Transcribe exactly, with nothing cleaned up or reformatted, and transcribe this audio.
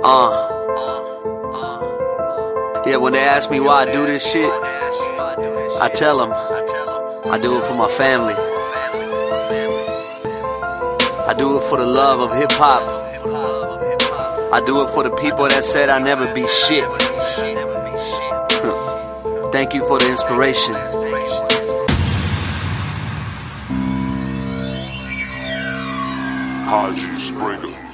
Uh. Yeah, when they ask me why I do this shit, I tell them I do it for my family. I do it for the love of hip hop. I do it for the people that said I'd never be shit. Thank you for the inspiration. Haji Springer.